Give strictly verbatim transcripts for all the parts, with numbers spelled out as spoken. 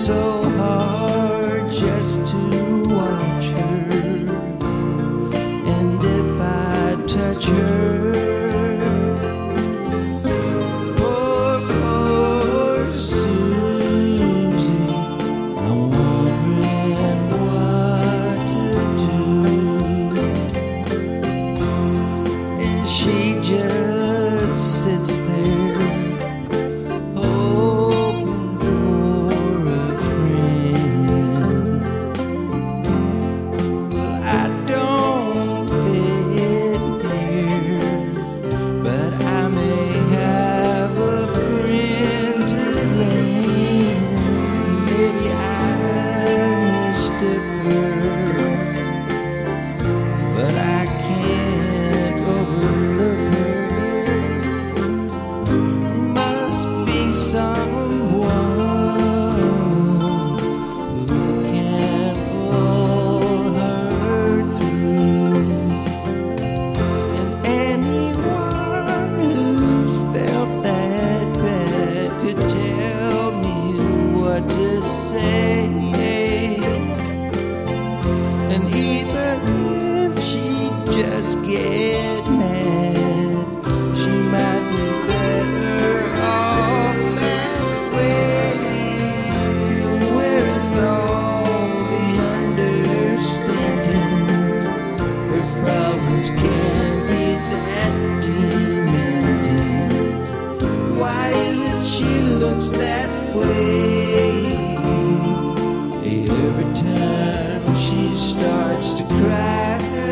so hard just to watch her, and if I touch her, poor, poor Susie, I'm wondering what to do. And she just sits there hoping for a friend. Well, I don't fit here, but I may have a friend to lend. Maybe I mistook her, but I can't overlook her. Must be someone who can pull her through. And anyone who's felt that bad could tell me what to say. And even if she just get mad, she might be better off that way. Where is all the understanding? Her problems can't be that demanding. Why is it she looks that way? Every time she starts to cry,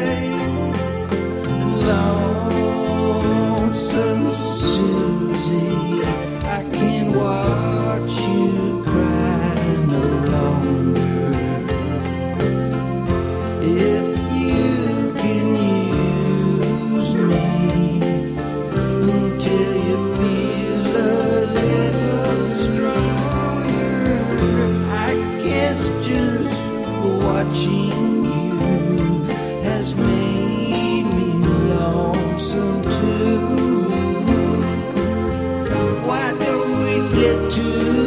lonesome Susie, I can't watch you cry no longer. If you can use me until you feel a little stronger, I guess just watching you has made me lonesome too. Why don't we get to